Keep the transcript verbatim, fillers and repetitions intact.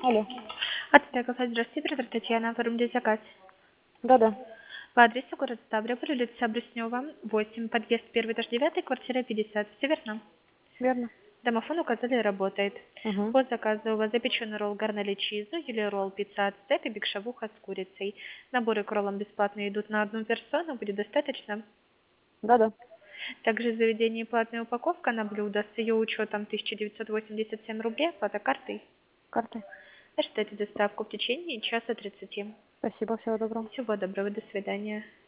Алло. От тебя сказать здравствуйте, оператор Татьяна, оформите заказ. Да-да. По адресу город Ставрополь, улица Бруснева, восемь, подъезд первый, этаж девятый, квартира пятьдесят. Все верно? Верно. Домофон указали, работает. Угу. По заказу у вас запеченный ролл гарнели чизу или ролл пицца ацтек и бигшавуха с курицей. Наборы к роллам бесплатно идут на одну персону, будет достаточно. Да-да. Также в заведении платная упаковка на блюдо с ее учетом тысяча девятьсот восемьдесят семь рублей, оплата картой. Карты. Ожидайте доставку в течение часа тридцати. Спасибо, всего доброго. Всего доброго, до свидания.